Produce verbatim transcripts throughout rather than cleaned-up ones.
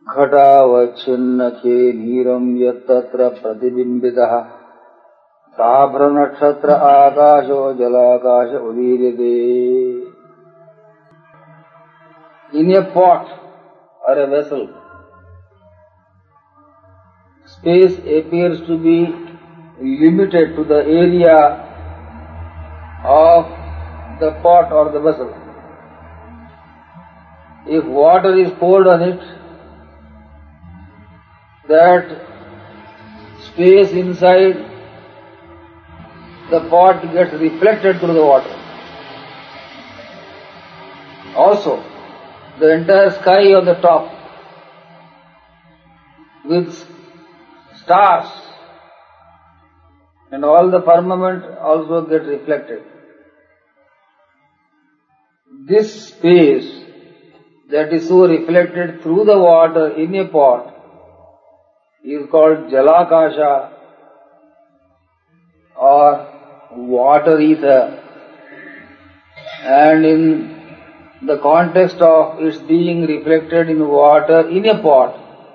घटावच्छिन्नखे नीरं यत्तत्र प्रतिबिम्बितः ताभ्रनक्षत्र आकाशो जलाकाश उदीर्यते. In a pot or a vessel, space appears to be limited to the area of the pot or the vessel. If water is poured on it, that space inside the pot gets reflected through the water. Also, the entire sky on the top with stars and all the firmament also get reflected. This space that is so reflected through the water in a pot is called Jalakasha or water ether, and in the context of its being reflected in water in a pot,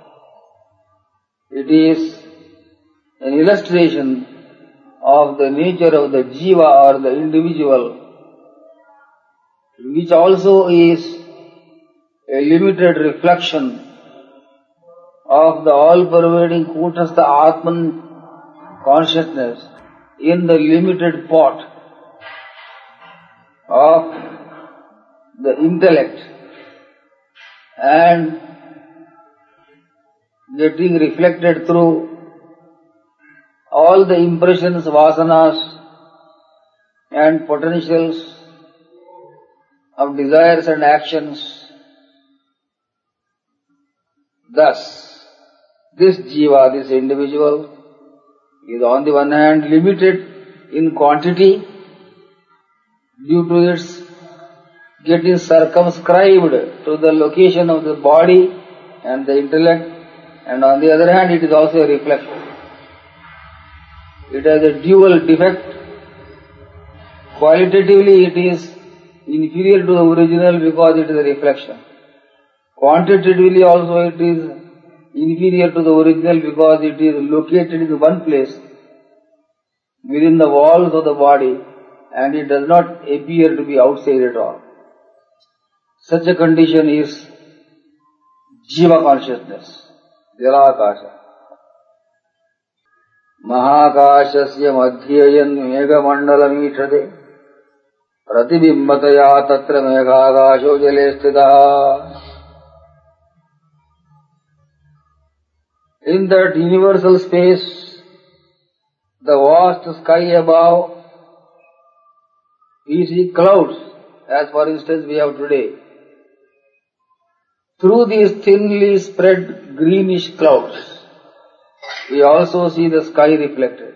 it is an illustration of the nature of the jiva or the individual, which also is a limited reflection of the all-pervading Kutastha Atman consciousness in the limited pot of the intellect and getting reflected through all the impressions, vasanas and potentials of desires and actions. Thus, this jiva, this individual, is on the one hand limited in quantity due to its getting circumscribed to the location of the body and the intellect, and on the other hand it is also a reflection. It has a dual defect. Qualitatively it is inferior to the original because it is a reflection. Quantitatively also it is inferior to the original because it is located in one place within the walls of the body and it does not appear to be outside at all. Such a condition is jiva consciousness, Jalakasha. Mahakashasya madhyayan meghamandalam ishade pratibimbataya tatra meghakasho jale sthitaha. In that universal space, the vast sky above, we see clouds, as for instance we have today. Through these thinly spread greenish clouds, we also see the sky reflected.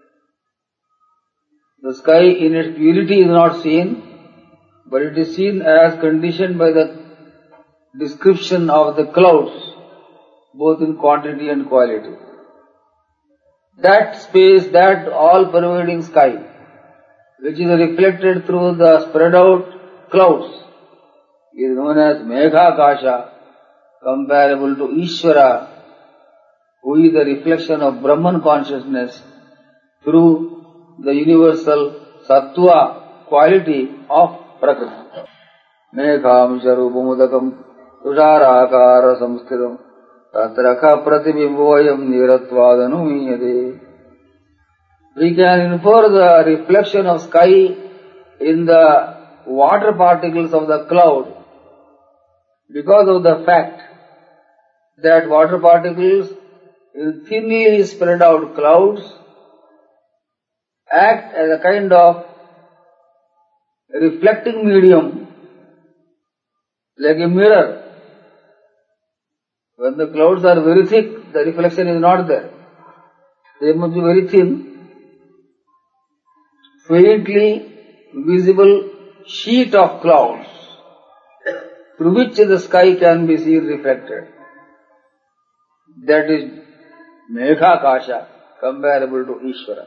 The sky in its purity is not seen, but it is seen as conditioned by the description of the clouds, both in quantity and quality. That space, that all-pervading sky, which is reflected through the spread out clouds, is known as Meghakasha, comparable to Ishvara, who is the reflection of Brahman consciousness through the universal Sattva quality of Prakriti. Megham Sharupamudakam Tusharakara Samsthitam Tatraka Pratibimboyam Niratvadanu. We can infer the reflection of sky in the water particles of the cloud because of the fact that water particles in thinly spread out clouds act as a kind of reflecting medium, like a mirror. When the clouds are very thick, the reflection is not there. They must be very thin, faintly visible sheet of clouds through which the sky can be seen reflected. That is Meghakasha, comparable to Ishvara.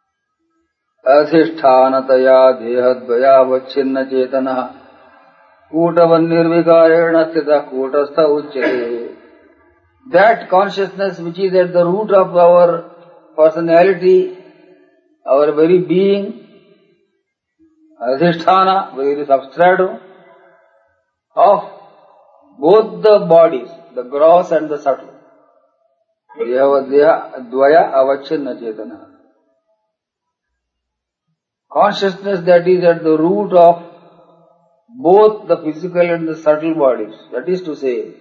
Adhishthānataya dehadvaya vachinna cetana Kutavan nirvikarena sthita kutastha uchyate. That consciousness which is at the root of our personality, our very being, adhisthana, very substratum of both the bodies, the gross and the subtle. Deha dvaya avachinna chetana. Consciousness that is at the root of both the physical and the subtle bodies. That is to say,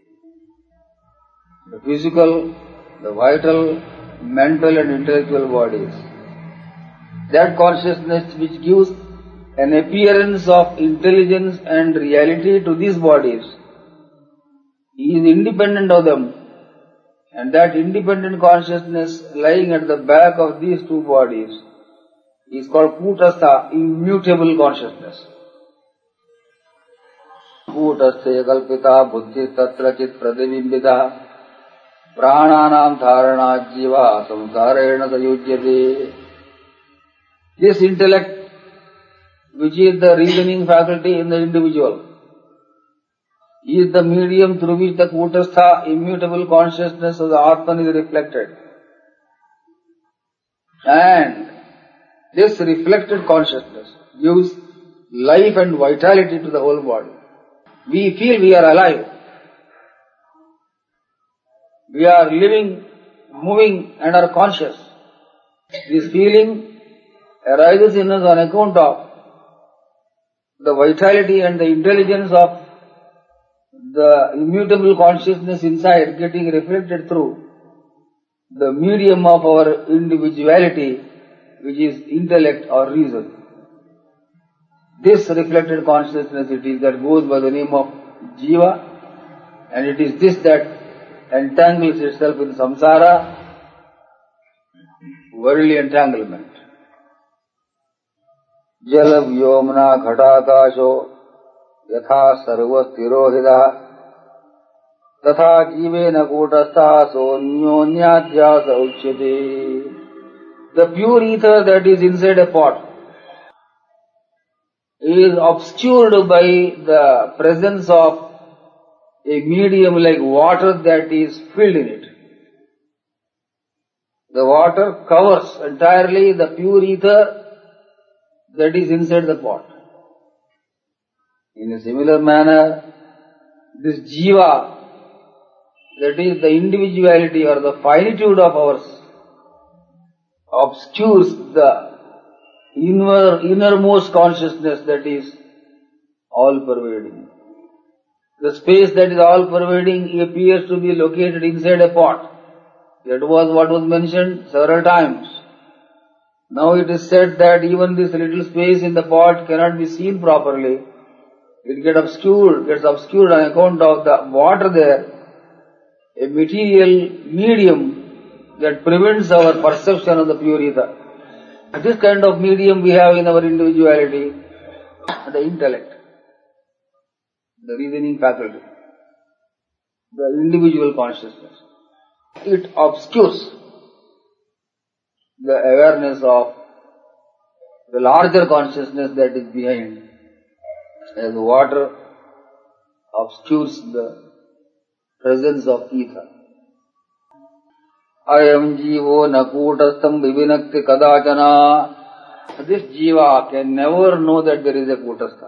the physical, the vital, mental and intellectual bodies. That consciousness which gives an appearance of intelligence and reality to these bodies is independent of them, and that independent consciousness lying at the back of these two bodies is called Kutastha, immutable consciousness. Kutastha kalpita buddhi tatra chit pratibimbita prananam dharana jiva samsarena sayujyate. This intellect, which is the reasoning faculty in the individual, is the medium through which the Kutastha, immutable consciousness of the Atman is reflected. And this reflected consciousness gives life and vitality to the whole body. We feel we are alive. We are living, moving and are conscious. This feeling arises in us on account of the vitality and the intelligence of the immutable consciousness inside getting reflected through the medium of our individuality, which is intellect or reason. This reflected consciousness it is that goes by the name of Jiva, and it is this that entangles itself in samsara, worldly entanglement. Jala vyomna ghatakasho yatha sarva stirohida tatha jivena kutastha sonyonyadhyasa uchyate. The pure ether that is inside a pot is obscured by the presence of a medium like water that is filled in it. The water covers entirely the pure ether that is inside the pot. In a similar manner, this jiva, that is the individuality or the finitude of ours, obscures the inner, innermost consciousness that is all-pervading. The space that is all-pervading appears to be located inside a pot. That was what was mentioned several times. Now it is said that even this little space in the pot cannot be seen properly. It gets obscured, gets obscured on account of the water there, a material medium that prevents our perception of the pure ether. This kind of medium we have in our individuality, the intellect, the reasoning faculty, the individual consciousness. It obscures the awareness of the larger consciousness that is behind, as water obscures the presence of ether. Ayam jivo nakutastam vivinakti kadachana. This jiva can never know that there is a kutastha.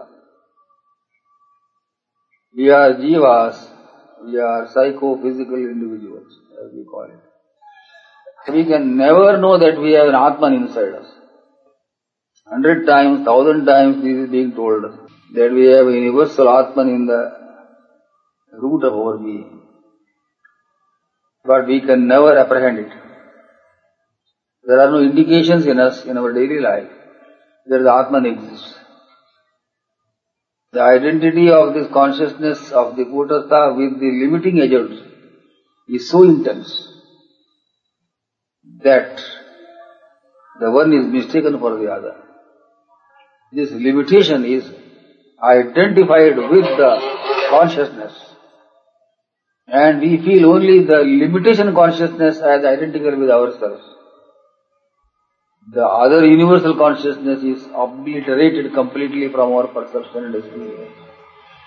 We are jivas, we are psycho-physical individuals, as we call it. We can never know that we have an Atman inside us. Hundred times, thousand times this is being told us, that we have a universal Atman in the root of our being. But we can never apprehend it. There are no indications in us, in our daily life, that the Atman exists. The identity of this consciousness of the Kutastha with the limiting agents is so intense that the one is mistaken for the other. This limitation is identified with the consciousness, and we feel only the limitation consciousness as identical with ourselves. The other universal consciousness is obliterated completely from our perception and experience.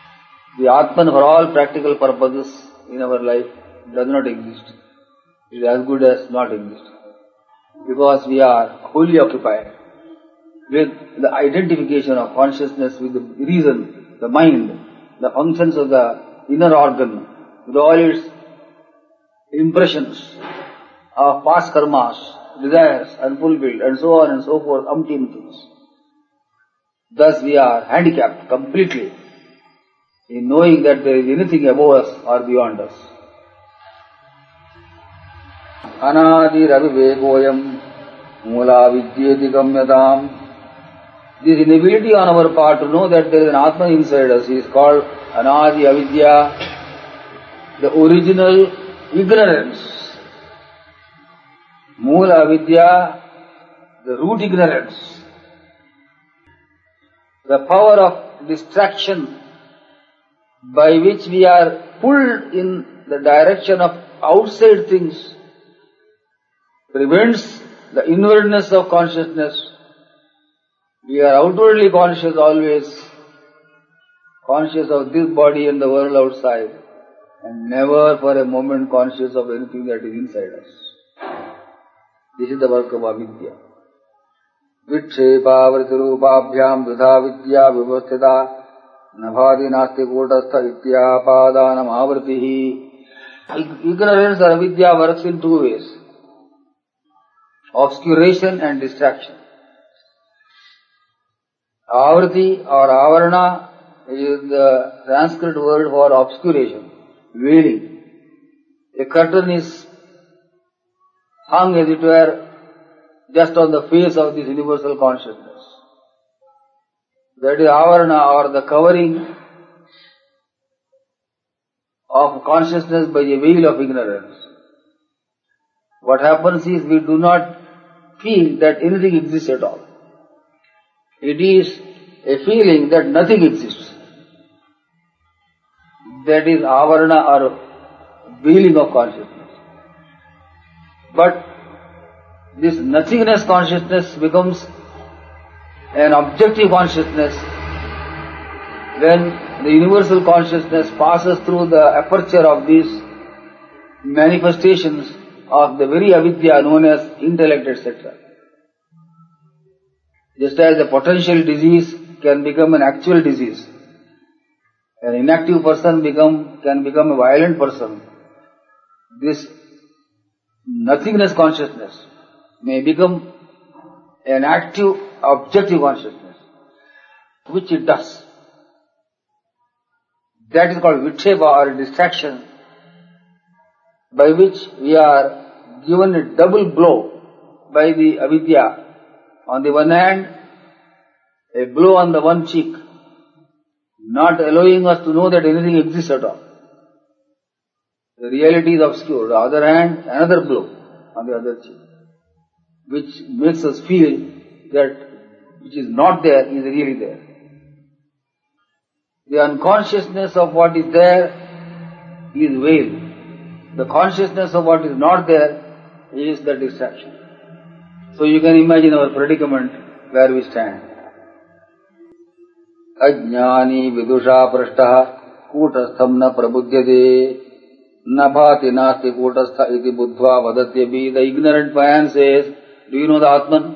The Atman for all practical purposes in our life does not exist. It is as good as not exist. Because we are wholly occupied with the identification of consciousness with the reason, the mind, the functions of the inner organ, with all its impressions of past karmas, desires unfulfilled, and so on and so forth, umpteen things. Thus we are handicapped completely in knowing that there is anything above us or beyond us. Anadi ravivekoyam mula vidyeti gamyatam. This inability on our part to know that there is an Atman inside us is called Anadi Avidya, the original ignorance. Mula Avidya, the root ignorance. The power of distraction by which we are pulled in the direction of outside things prevents the inwardness of consciousness. We are outwardly conscious always, conscious of this body and the world outside, and never for a moment conscious of anything that is inside us. This is the work of avidya. Vikshepavriti rupabhyam dudha vidya vivasthita nabhadi nasti kotastha ityapadanam avritihi. Ignorance or avidya works in two ways: obscuration and distraction. Avriti or avarana is the Sanskrit word for obscuration, veiling. A curtain is hung, as it were, just on the face of this universal consciousness. That is avarana, or the covering of consciousness by a veil of ignorance. What happens is we do not feel that anything exists at all. It is a feeling that nothing exists. That is avarana or veiling of consciousness. But this nothingness consciousness becomes an objective consciousness when the universal consciousness passes through the aperture of these manifestations of the very avidya known as intellect, et cetera. Just as a potential disease can become an actual disease, an inactive person become can become a violent person, this nothingness consciousness may become an active, objective consciousness, which it does. That is called vikshepa or distraction, by which we are given a double blow by the avidya. On the one hand, a blow on the one cheek, not allowing us to know that anything exists at all. The reality is obscured. On the other hand, another blow on the other cheek, which makes us feel that which is not there is really there. The unconsciousness of what is there is veiled. The consciousness of what is not there is the distraction. So you can imagine our predicament where we stand. Ajnani vidusha prashtaha kutastham na prabudyade nabhati nasti kutastha iti buddhva vadatyabi. The ignorant man says, do you know the Atman?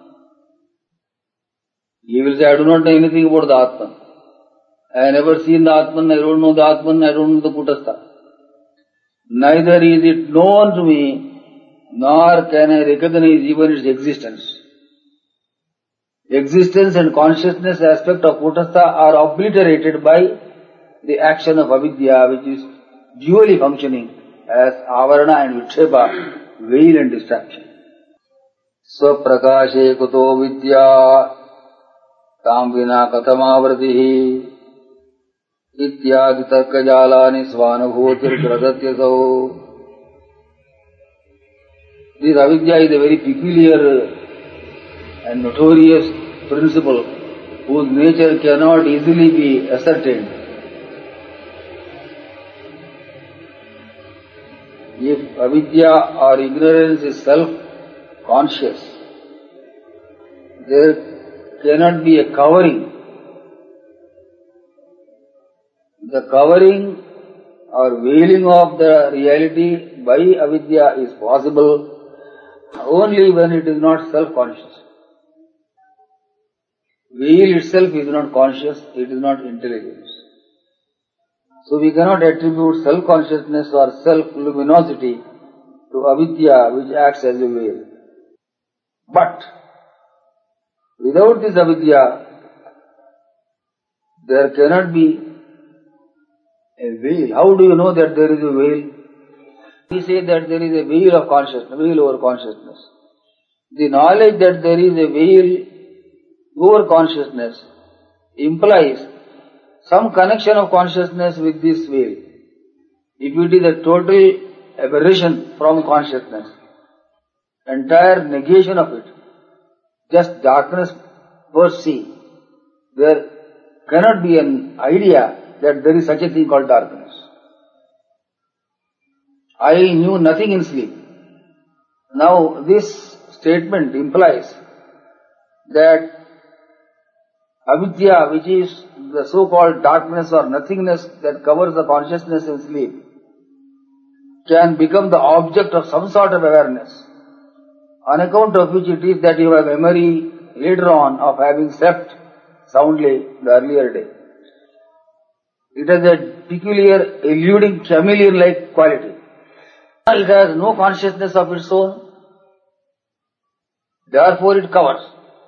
He will say, I do not know anything about the Atman. I have never seen the Atman, I don't know the Atman, I don't know the Kutastha. Neither is it known to me, nor can I recognize even its existence. Existence and consciousness aspect of Kutastha are obliterated by the action of avidya, which is dually functioning as avarana and vikshepa, veil and distraction. Svaprakashe kuto vidya tam vina katamavratihi ityadi tarkajalani svanubhutir gradatyaso. This avidya is a very peculiar and notorious principle whose nature cannot easily be ascertained. If avidya or ignorance is self-conscious, there cannot be a covering. The the covering or veiling of the reality by avidya is possible only when it is not self-conscious. Veil itself is not conscious, it is not intelligence. So we cannot attribute self-consciousness or self-luminosity to avidya which acts as a veil. But without this avidya, there cannot be a veil. How do you know that there is a veil? We say that there is a veil of consciousness, veil over consciousness. The knowledge that there is a veil over consciousness implies some connection of consciousness with this veil. If it is a total aberration from consciousness, entire negation of it, just darkness per se, there cannot be an idea that there is such a thing called darkness. I knew nothing in sleep. Now this statement implies that avidya, which is the so-called darkness or nothingness that covers the consciousness in sleep, can become the object of some sort of awareness, on account of which it is that you have memory later on of having slept soundly the earlier day. It has a peculiar, eluding, chameleon-like quality. It has no consciousness of its own, therefore it covers.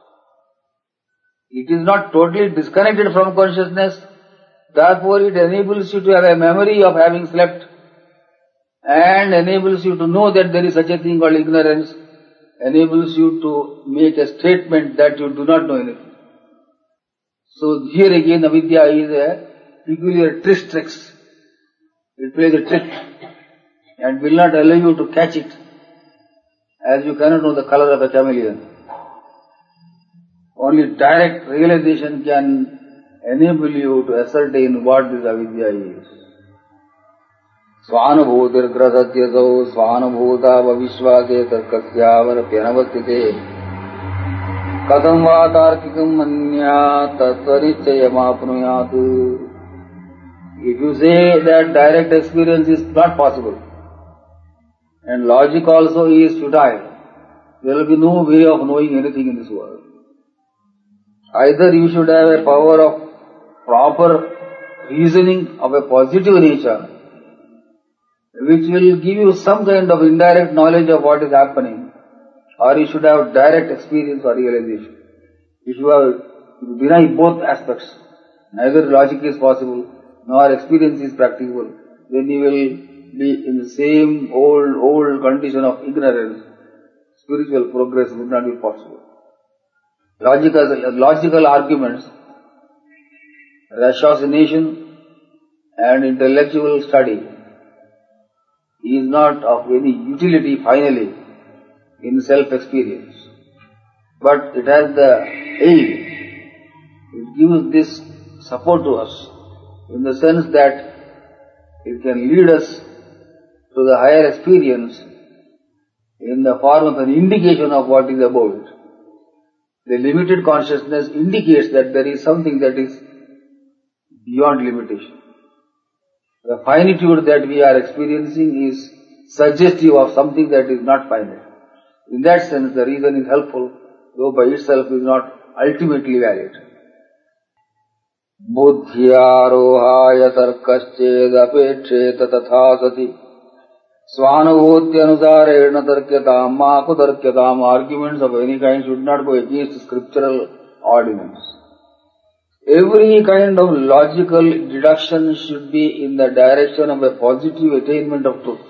It is not totally disconnected from consciousness, therefore it enables you to have a memory of having slept and enables you to know that there is such a thing called ignorance, enables you to make a statement that you do not know anything. So here again avidya is a peculiar trick. It plays a trick and will not allow you to catch it, as you cannot know the color of a chameleon. Only direct realization can enable you to ascertain what this avidya is. Svanubhutir grasatyasau svanubhuta vavishvase tarkasyavar pyanavastite kadam va tarkikam manya tatvanichayamapnuyat. If you say that direct experience is not possible and logic also is futile, there will be no way of knowing anything in this world. Either you should have a power of proper reasoning of a positive nature, which will give you some kind of indirect knowledge of what is happening, or you should have direct experience or realization. If you have you deny both aspects, neither logic is possible nor experience is practicable, then you will be in the same old, old condition of ignorance. Spiritual progress would not be possible. Logical, logical arguments, ratiocination and intellectual study is not of any utility finally in self-experience. But it has the aid, it gives this support to us in the sense that it can lead us to the higher experience in the form of an indication of what is above it. The limited consciousness indicates that there is something that is beyond limitation. The finitude that we are experiencing is suggestive of something that is not finite. In that sense, the reason is helpful, though by itself is not ultimately valid. Buddhyarohaya tarkaschedapecheta tathasati svanubhutyanusarena tarkyatam maku tarkyatam. Arguments of any kind should not go against scriptural ordinance. Every kind of logical deduction should be in the direction of a positive attainment of truth.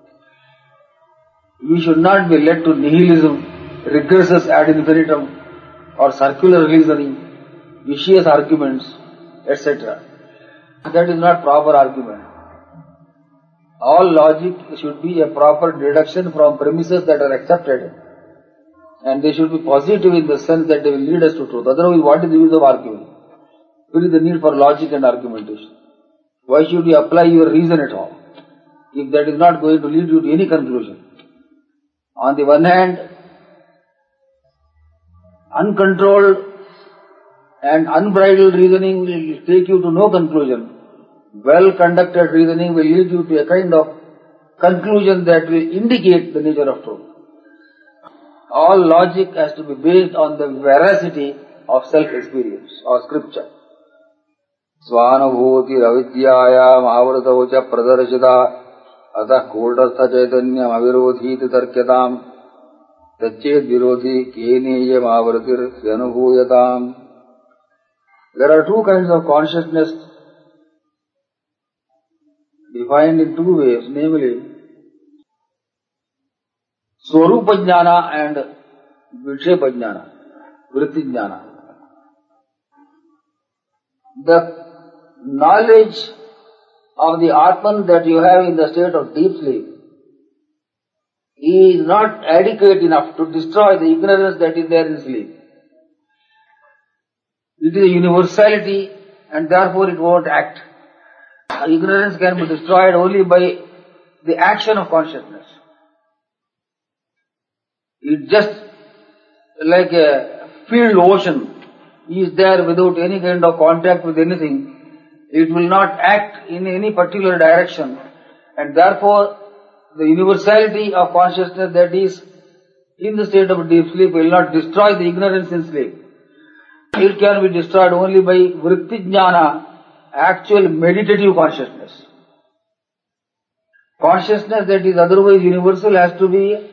We should not be led to nihilism, regressus ad infinitum, or circular reasoning, vicious arguments, et cetera. That is not proper argument. All logic should be a proper deduction from premises that are accepted, and they should be positive in the sense that they will lead us to truth. Otherwise, what is the use of arguing? What is the need for logic and argumentation? Why should you apply your reason at all, if that is not going to lead you to any conclusion? On the one hand, uncontrolled and unbridled reasoning will take you to no conclusion. well-conducted reasoning will lead you to a kind of conclusion that will indicate the nature of truth. All logic has to be based on the veracity of self-experience or scripture. Svanubhuti ravidyayam avrtaucha pradarshita atah kodastha chaitanyam avirodhiti tarkyatam tachet virodhi keneyam avratir hyanubhuyatam. There are two kinds of consciousness defined in two ways, namely Swarupa Jnana and Vikshepa Jnana, Vritti Jnana. The knowledge of the Atman that you have in the state of deep sleep is not adequate enough to destroy the ignorance that is there in sleep. It is a universality and therefore it won't act. Ignorance can be destroyed only by the action of consciousness. It just like a filled ocean is there without any kind of contact with anything. It will not act in any particular direction and therefore the universality of consciousness that is in the state of deep sleep will not destroy the ignorance in sleep. It can be destroyed only by vritti jnana, actual meditative consciousness. Consciousness that is otherwise universal has to be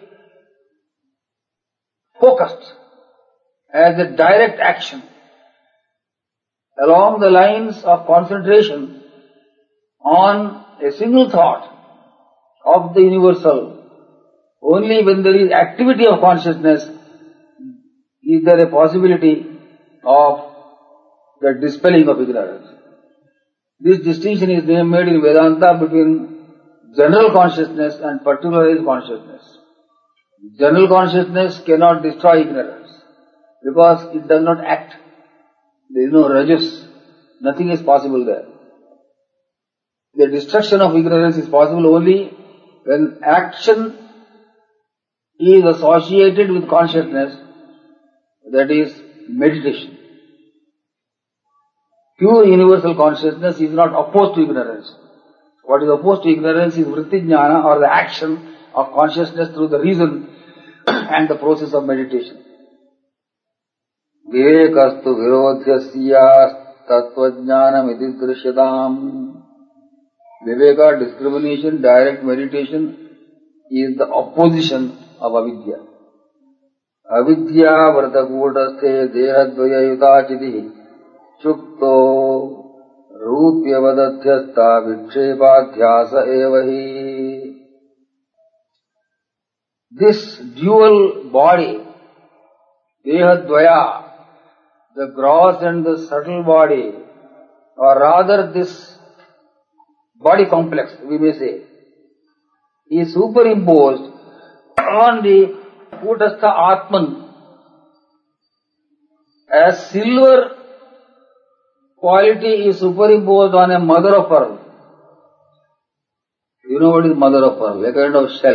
focused as a direct action along the lines of concentration on a single thought of the universal. Only when there is activity of consciousness is there a possibility of the dispelling of ignorance. This distinction is made in Vedanta between general consciousness and particularized consciousness. General consciousness cannot destroy ignorance because it does not act. There is no rajas. Nothing is possible there. The destruction of ignorance is possible only when action is associated with consciousness, that is meditation. Pure universal consciousness is not opposed to ignorance. What is opposed to ignorance is vritti jnana, or the action of consciousness through the reason and the process of meditation. Vivekastu virodhyasya tattvajnanam iti drishyatam. Viveka, discrimination, direct meditation, is the opposition of avidya. Avidya vratakotaste dehadvaya yutachiti chukto rupyavadadhyasta vikshepadhyasa evahi. This dual body, dehadvaya, the gross and the subtle body, or rather this body complex, we may say, is superimposed on the Kutastha Atman as silver quality is superimposed on a mother of pearl. You know what is mother of pearl? A kind of shell.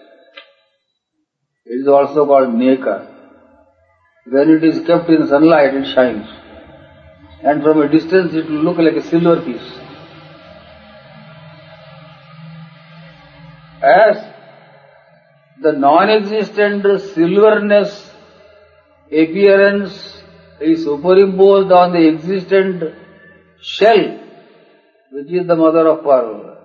It is also called neka. When it is kept in sunlight, it shines. And from a distance, it will look like a silver piece. As the non-existent silverness appearance is superimposed on the existent shell, which is the mother of pearl,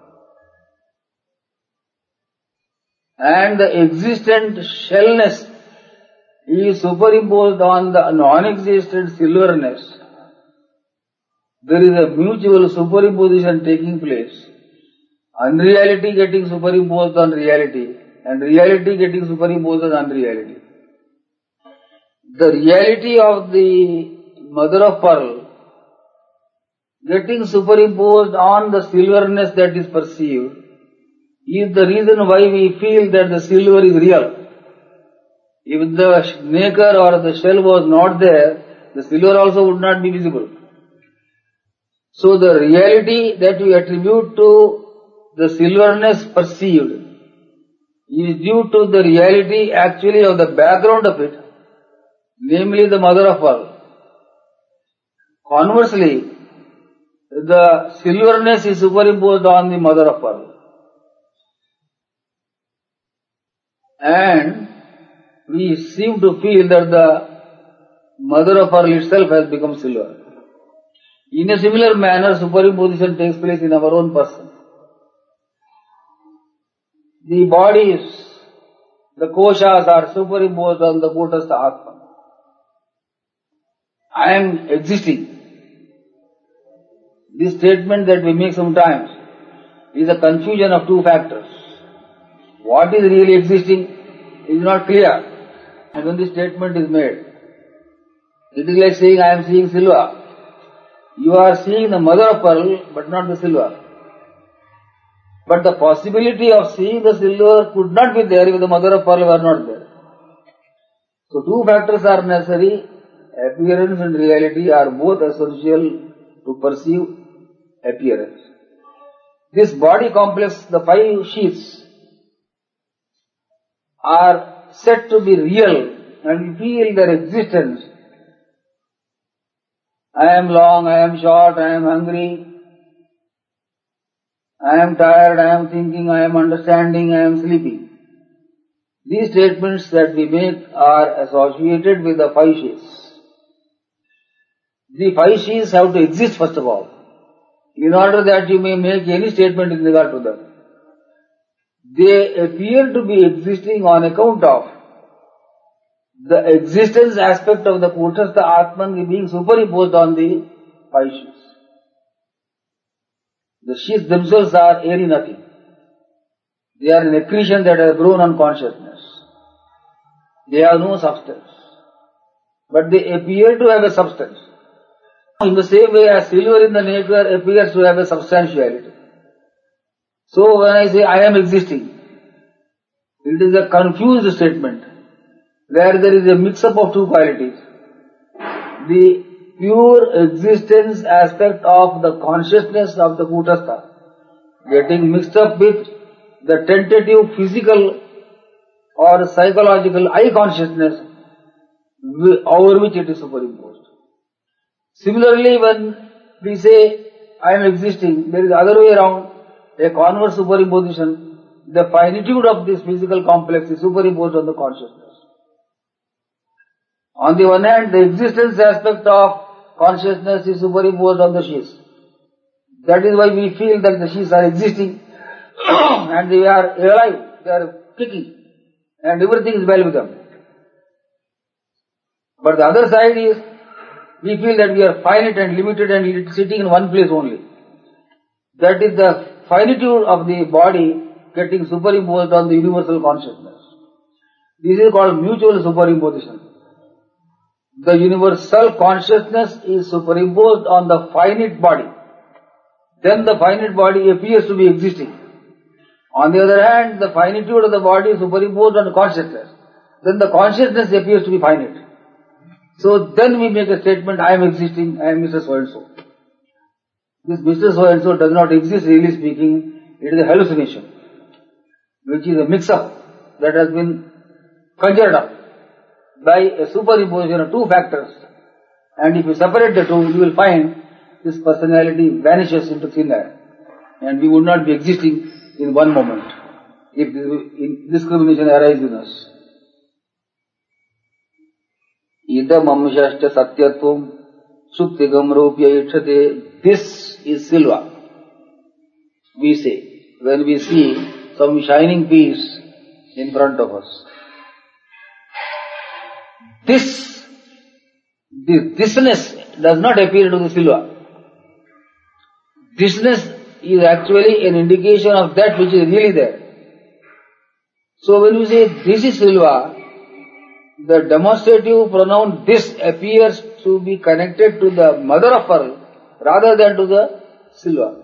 and the existent shellness is superimposed on the non-existent silverness, there is a mutual superimposition taking place. Unreality getting superimposed on reality, and reality getting superimposed on unreality. The reality of the mother of pearl getting superimposed on the silverness that is perceived is the reason why we feel that the silver is real. If the nacre or the shell was not there, the silver also would not be visible. So the reality that we attribute to the silverness perceived is due to the reality actually of the background of it, namely the mother of pearl. Conversely, the silverness is superimposed on the mother of pearl. And we seem to feel that the mother of pearl itself has become silver. In a similar manner, superimposition takes place in our own person. The bodies, the koshas are superimposed on the Kutastha Atman. I am existing. This statement that we make sometimes is a confusion of two factors. What is really existing is not clear. And when this statement is made, it is like saying, I am seeing silver. You are seeing the mother of pearl, but not the silver. But the possibility of seeing the silver could not be there if the mother of pearl were not there. So two factors are necessary. Appearance and reality are both essential to perceive appearance. This body complex, the five sheaths, are said to be real and we feel their existence. I am long, I am short, I am hungry, I am tired, I am thinking, I am understanding, I am sleepy. These statements that we make are associated with the five sheaths. The five sheaths have to exist first of all, in order that you may make any statement in regard to them. They appear to be existing on account of the existence aspect of the Kutastha Atman being superimposed on the five sheaths. The sheaths themselves are airy nothing. They are an accretion that has grown on consciousness. They have no substance. But they appear to have a substance. In the same way as silver in the nature appears to have a substantiality. So when I say I am existing, it is a confused statement where there is a mix-up of two qualities. The pure existence aspect of the consciousness of the Kutastha getting mixed up with the tentative physical or psychological I consciousness over which it is superimposed. Similarly, when we say I am existing, there is the other way around, a converse superimposition. The finitude of this physical complex is superimposed on the consciousness. On the one hand, the existence aspect of consciousness is superimposed on the sheaths. That is why we feel that the sheaths are existing and they are alive, they are kicking and everything is well with them. But the other side is, we feel that we are finite and limited and sitting in one place only. That is the finitude of the body getting superimposed on the universal consciousness. This is called mutual superimposition. The universal consciousness is superimposed on the finite body. Then the finite body appears to be existing. On the other hand, the finitude of the body is superimposed on the consciousness. Then the consciousness appears to be finite. So then we make a statement, I am existing, I am Mister So-and-so. This Mister So-and-so does not exist, really speaking. It is a hallucination, which is a mix-up that has been conjured up by a superimposition of two factors. And if you separate the two, you will find this personality vanishes into thin air. And we would not be existing in one moment if this discrimination arises in us. Idam amshashcha satyatvam suktigam rupya itchate. This is silver, we say, when we see some shining piece in front of us. This, this thisness does not appear to the silver. Thisness is actually an indication of that which is really there. So when you say this is silver, the demonstrative pronoun this appears to be connected to the mother of pearl rather than to the silver.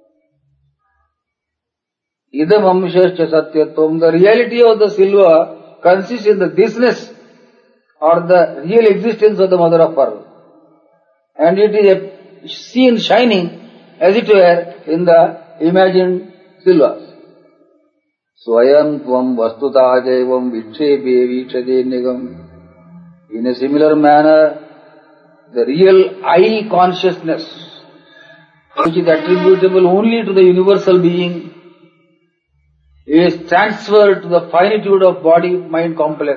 Idam amshascha satyatvam. The reality of the silver consists in the thisness or the real existence of the mother of pearl. And it is seen shining as it were in the imagined silver. Swayam tvam vastuta jaivam vichebe vichade nigam. In a similar manner, the real I consciousness which is attributable only to the universal being, is transferred to the finitude of body-mind complex,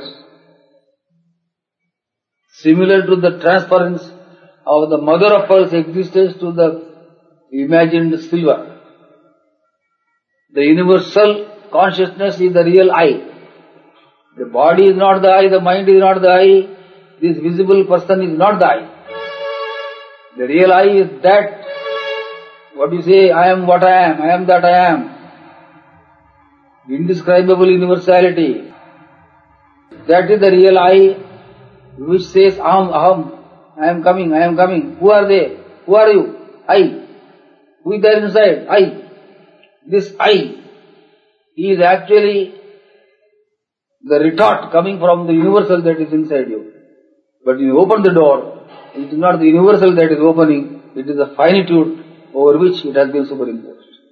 similar to the transference of the mother of pearl's existence to the imagined silver. The universal consciousness is the real I. The body is not the I, the mind is not the I, this visible person is not the I. The real I is that, what you say, I am what I am, I am that I am. Indescribable universality. That is the real I which says, aham, aham, I am coming, I am coming. Who are they? Who are you? I. Who is there inside? I. This I is actually the retort coming from the universal that is inside you. But you open the door, it is not the universal that is opening, it is the finitude over which it has been superimposed.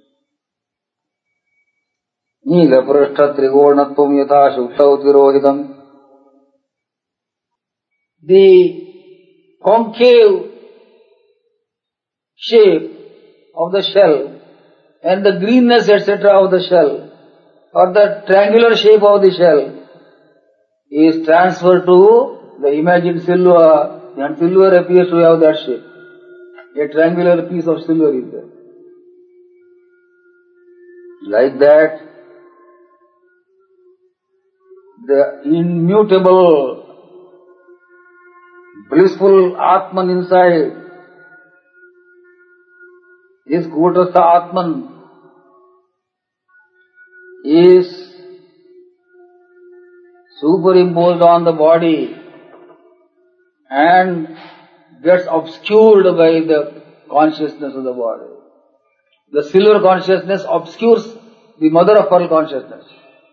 Nila prashta trigonatvam yatha shuktau tirohidam. The concave shape of the shell and the greenness et cetera of the shell, or the triangular shape of the shell, is transferred to the imagined silver, and silver appears to have that shape. A triangular piece of silver is there. Like that, the immutable, blissful Atman inside is Kutastha Atman, is superimposed on the body and gets obscured by the consciousness of the body. The silver consciousness obscures the mother of pearl consciousness.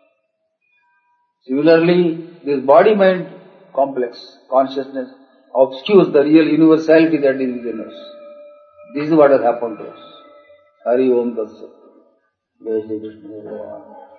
Similarly, this body-mind complex consciousness obscures the real universality that is within us. This is what has happened to us. Hari Om Tat Sat. Jai Shri Krishna Bhagavan.